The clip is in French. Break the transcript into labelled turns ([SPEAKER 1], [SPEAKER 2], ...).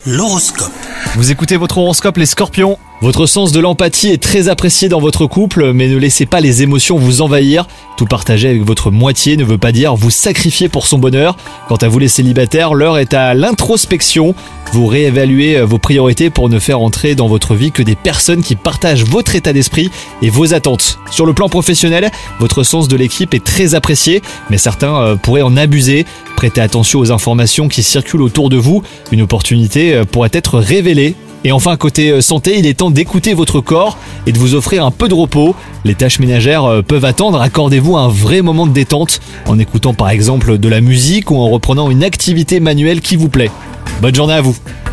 [SPEAKER 1] L'horoscope.
[SPEAKER 2] Vous écoutez votre horoscope les scorpions. Votre sens de l'empathie est très apprécié dans votre couple, mais ne laissez pas les émotions vous envahir. Tout partager avec votre moitié ne veut pas dire vous sacrifier pour son bonheur. Quant à vous les célibataires, l'heure est à l'introspection. Vous réévaluez vos priorités pour ne faire entrer dans votre vie que des personnes qui partagent votre état d'esprit et vos attentes. Sur le plan professionnel, votre sens de l'équipe est très apprécié, mais certains pourraient en abuser. Prêtez attention aux informations qui circulent autour de vous. Une opportunité pourrait être révélée. Et enfin, côté santé, il est temps d'écouter votre corps et de vous offrir un peu de repos. Les tâches ménagères peuvent attendre, accordez-vous un vrai moment de détente en écoutant par exemple de la musique ou en reprenant une activité manuelle qui vous plaît. Bonne journée à vous.